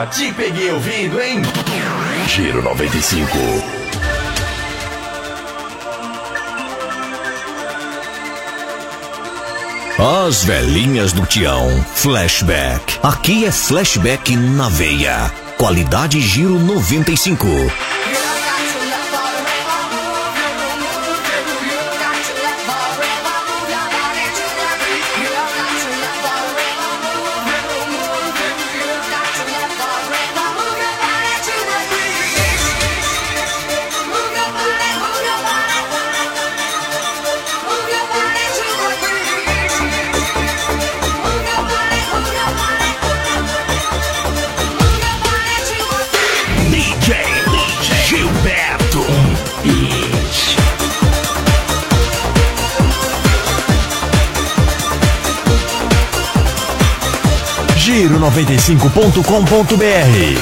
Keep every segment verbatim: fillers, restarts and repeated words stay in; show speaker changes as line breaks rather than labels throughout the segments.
Opa, te peguei ouvindo, hein? Giro noventa e cinco.
As velhinhas do Tião, Flashback. Aqui é Flashback na veia. Qualidade Giro noventa e cinco.
Giro noventa e cinco ponto com ponto b r.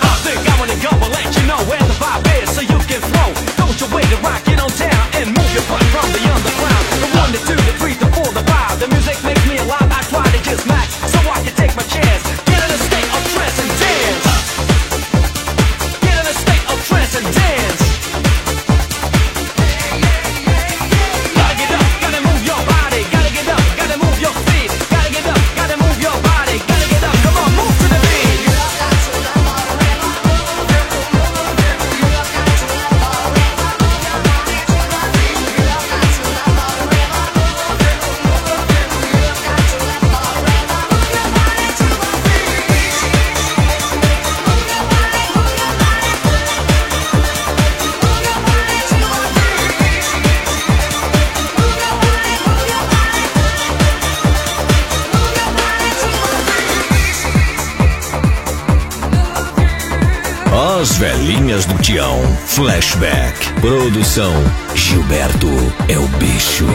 As velhinhas do Tião, Flashback. Produção Gilberto é o bicho.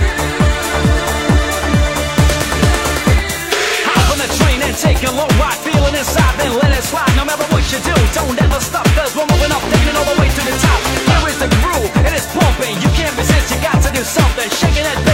Taking low ride, feeling inside, then let it slide. No matter what you do, don't ever stop, cause we're moving up, taking it all the way to the top. Here is the groove, it is pumping, you can't resist, you got to do something, shaking it.